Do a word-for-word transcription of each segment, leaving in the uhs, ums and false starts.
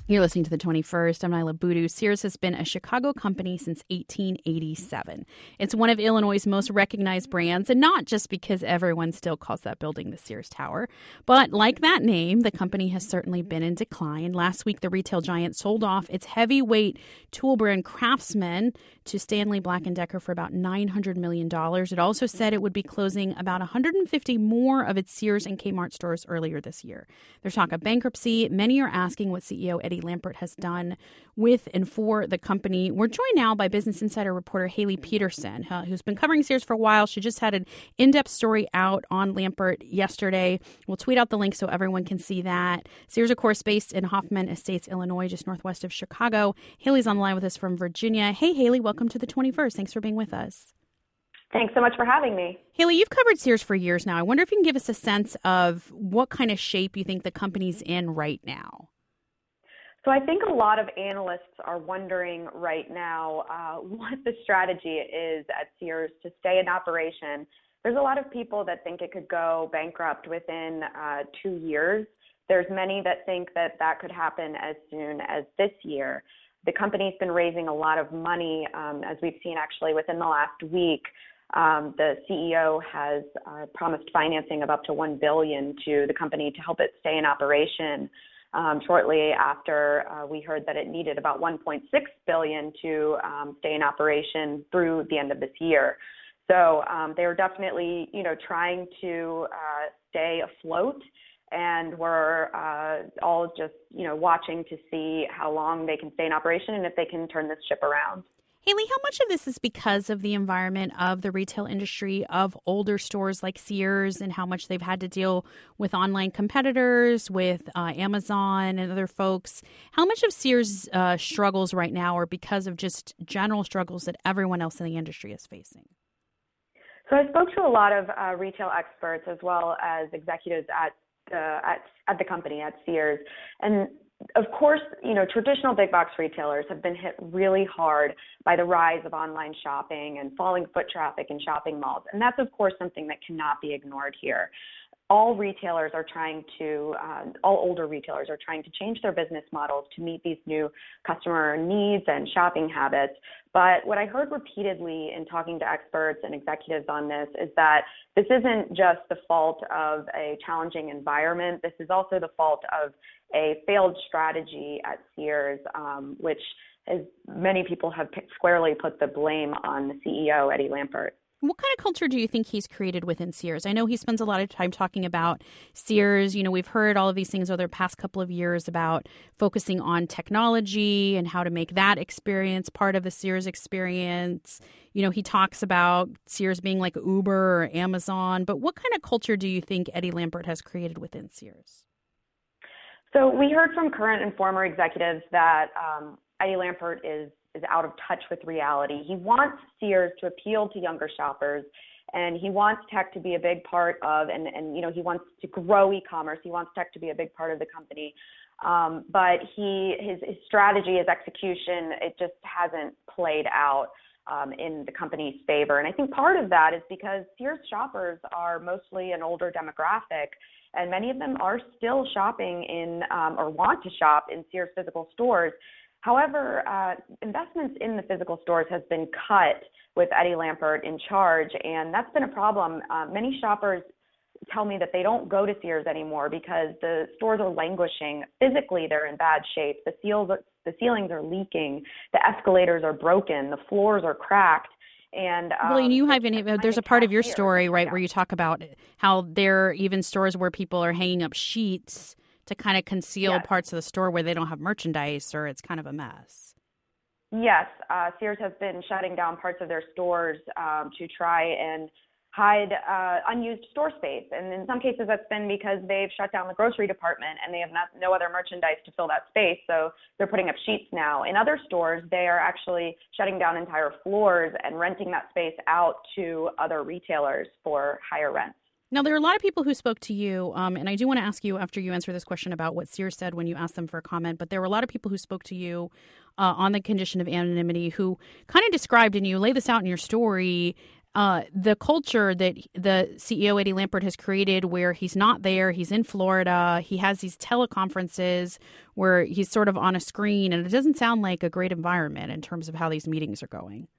You're listening to The twenty-first. I'm Nyla Boodoo. Sears has been a Chicago company since eighteen eighty-seven. It's one of Illinois' most recognized brands, and not just because everyone still calls that building the Sears Tower. But like that name, the company has certainly been in decline. Last week, the retail giant sold off its heavyweight tool brand Craftsman to Stanley Black and Decker for about nine hundred million dollars. It also said it would be closing about one hundred fifty more of its Sears and Kmart stores earlier this year. There's talk of bankruptcy. Many are asking what C E O Eddie Lampert has done with and for the company. We're joined now by Business Insider reporter Haley Peterson, uh, who's been covering Sears for a while. She just had an in-depth story out on Lampert yesterday. We'll tweet out the link so everyone can see that. Sears, of course, based in Hoffman Estates, Illinois, just northwest of Chicago. Haley's on the line with us from Virginia. Hey, Haley, welcome to The twenty-first. Thanks for being with us. Thanks so much for having me. Haley, you've covered Sears for years now. I wonder if you can give us a sense of what kind of shape you think the company's in right now. So I think a lot of analysts are wondering right now uh, what the strategy is at Sears to stay in operation. There's a lot of people that think it could go bankrupt within uh, two years. There's many that think that that could happen as soon as this year. The company's been raising a lot of money, um, as we've seen actually within the last week. Um, the C E O has uh, promised financing of up to one billion dollars to the company to help it stay in operation. Um, shortly after uh, we heard that it needed about one point six billion dollars to um, stay in operation through the end of this year. So um, they were definitely, you know, trying to uh, stay afloat, and we're uh, all just, you know, watching to see how long they can stay in operation and if they can turn this ship around. Haley, how much of this is because of the environment of the retail industry, of older stores like Sears, and how much they've had to deal with online competitors, with uh, Amazon and other folks? How much of Sears' uh, struggles right now are because of just general struggles that everyone else in the industry is facing? So I spoke to a lot of uh, retail experts as well as executives at the, at, at the company, at Sears. And of course, you know, traditional big box retailers have been hit really hard by the rise of online shopping and falling foot traffic in shopping malls. And that's, of course, something that cannot be ignored here. All retailers are trying to, uh, all older retailers are trying to change their business models to meet these new customer needs and shopping habits. But what I heard repeatedly in talking to experts and executives on this is that this isn't just the fault of a challenging environment. This is also the fault of a failed strategy at Sears, um, which is, many people have squarely put the blame on the C E O, Eddie Lampert. What kind of culture do you think he's created within Sears? I know he spends a lot of time talking about Sears. You know, we've heard all of these things over the past couple of years about focusing on technology and how to make that experience part of the Sears experience. You know, he talks about Sears being like Uber or Amazon. But what kind of culture do you think Eddie Lampert has created within Sears? So we heard from current and former executives that um, Eddie Lampert is is out of touch with reality. He wants Sears to appeal to younger shoppers, and he wants tech to be a big part of, and, and you know, he wants to grow e-commerce. He wants tech to be a big part of the company. Um, but he, his, his strategy, his execution, it just hasn't played out um, in the company's favor. And I think part of that is because Sears shoppers are mostly an older demographic, and many of them are still shopping in um, or want to shop in Sears physical stores. However, uh, investments in the physical stores has been cut with Eddie Lampert in charge, and that's been a problem. Uh, many shoppers tell me that they don't go to Sears anymore because the stores are languishing. Physically, they're in bad shape. The, seals, the ceilings are leaking. The escalators are broken. The floors are cracked. And um, well, you have any, there's a part of your story, right, where you talk about how there are even stores where people are hanging up sheets to kind of conceal yes. parts of the store where they don't have merchandise, or it's kind of a mess. Yes, uh, Sears has been shutting down parts of their stores um, to try and hide uh, unused store space. And in some cases, that's been because they've shut down the grocery department and they have not, no other merchandise to fill that space. So they're putting up sheets now. In other stores, they are actually shutting down entire floors and renting that space out to other retailers for higher rents. Now, there are a lot of people who spoke to you, um, and I do want to ask you after you answer this question about what Sears said when you asked them for a comment, but there were a lot of people who spoke to you uh, on the condition of anonymity who kind of described, and you lay this out in your story, uh, the culture that the C E O, Eddie Lampert, has created where he's not there, he's in Florida, he has these teleconferences where he's sort of on a screen, and it doesn't sound like a great environment in terms of how these meetings are going.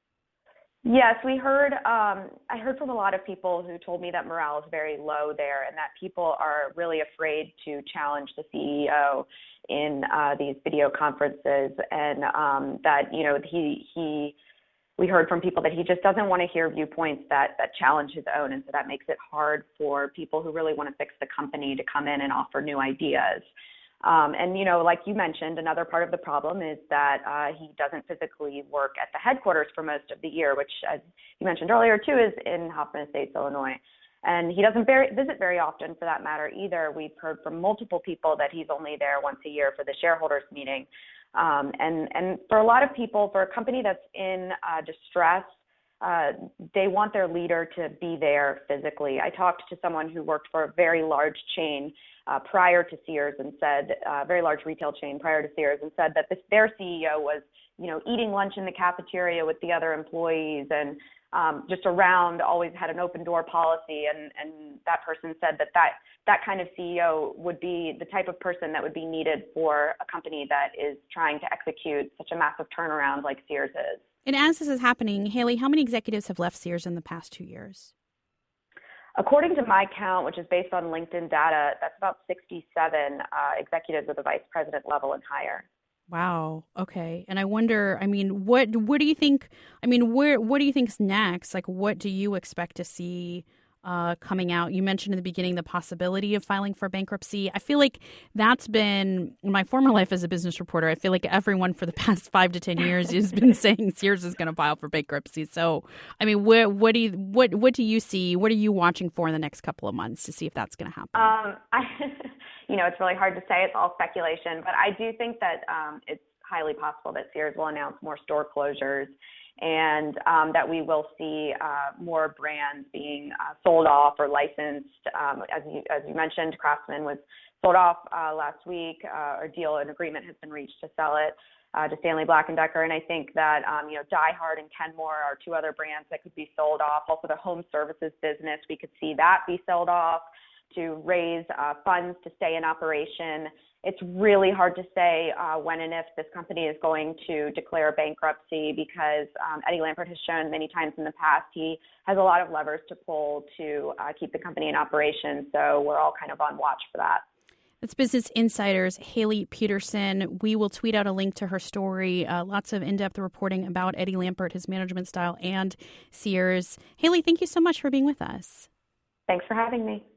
Yes, we heard, um, I heard from a lot of people who told me that morale is very low there and that people are really afraid to challenge the C E O in uh, these video conferences, and um, that, you know, he, he, we heard from people that he just doesn't want to hear viewpoints that, that challenge his own, and so that makes it hard for people who really want to fix the company to come in and offer new ideas. Um, and, you know, like you mentioned, another part of the problem is that uh, he doesn't physically work at the headquarters for most of the year, which, as you mentioned earlier, too, is in Hoffman Estates, Illinois. And he doesn't very, visit very often, for that matter, either. We've heard from multiple people that he's only there once a year for the shareholders meeting. Um, and, and for a lot of people, for a company that's in uh, distress, Uh, they want their leader to be there physically. I talked to someone who worked for a very large chain uh, prior to Sears and said, a uh, very large retail chain prior to Sears, and said that this, their C E O was, you know, eating lunch in the cafeteria with the other employees and um, just around, always had an open door policy. And, and that person said that, that that kind of C E O would be the type of person that would be needed for a company that is trying to execute such a massive turnaround like Sears is. And as this is happening, Haley, how many executives have left Sears in the past two years? According to my count, which is based on LinkedIn data, that's about sixty-seven uh, executives at the vice president level and higher. Wow. Okay. And I wonder, I mean, what what do you think, I mean, where what do you think's next? Like, what do you expect to see Uh, coming out? You mentioned in the beginning the possibility of filing for bankruptcy. I feel like that's been, in my former life as a business reporter, I feel like everyone for the past five to ten years has been saying Sears is going to file for bankruptcy. So, I mean, what, what do you what what do you see? What are you watching for in the next couple of months to see if that's going to happen? Um, I, you know, it's really hard to say. It's all speculation, but I do think that um, it's highly possible that Sears will announce more store closures, and um, that we will see uh, more brands being uh, sold off or licensed. Um, as you as you mentioned, Craftsman was sold off uh, last week. Uh, a deal, an agreement has been reached to sell it uh, to Stanley Black and Decker. And I think that um, you know, DieHard and Kenmore are two other brands that could be sold off. Also, the home services business, we could see that be sold off to raise uh, funds to stay in operation. It's really hard to say uh, when and if this company is going to declare bankruptcy, because um, Eddie Lampert has shown many times in the past he has a lot of levers to pull to uh, keep the company in operation. So we're all kind of on watch for that. That's Business Insider's Haley Peterson. We will tweet out a link to her story. Uh, lots of in-depth reporting about Eddie Lampert, his management style, and Sears. Haley, thank you so much for being with us. Thanks for having me.